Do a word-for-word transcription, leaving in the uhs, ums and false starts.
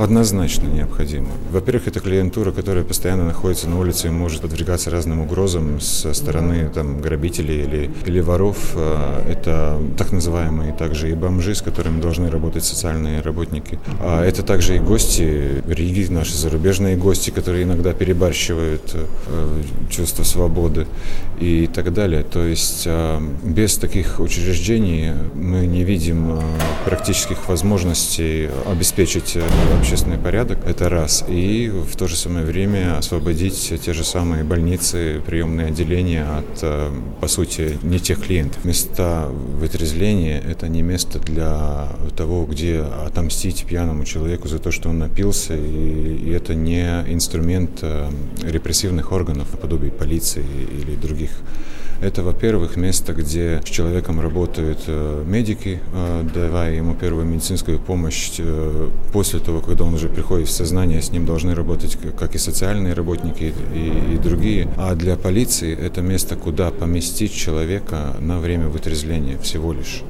Однозначно необходимо. Во-первых, это клиентура, которая постоянно находится на улице и может подвергаться разным угрозам со стороны там, грабителей или, или воров. Это так называемые также и бомжи, с которыми должны работать социальные работники. А это также и гости Риги, наши зарубежные гости, которые иногда перебарщивают чувство свободы и так далее. То есть без таких учреждений мы не видим практических возможностей обеспечить общественный порядок, это раз, и в то же самое время освободить те же самые больницы, приемные отделения от, по сути, не тех клиентов. Места вытрезвления – это не место для того, где отомстить пьяному человеку за то, что он напился, и, и это не инструмент репрессивных органов, наподобие полиции или других. Это, во-первых, место, где с человеком работают медики, давая ему первую медицинскую помощь. После того, когда он уже приходит в сознание, с ним должны работать как и социальные работники, и, и другие. А для полиции это место, куда поместить человека на время вытрезвления всего лишь.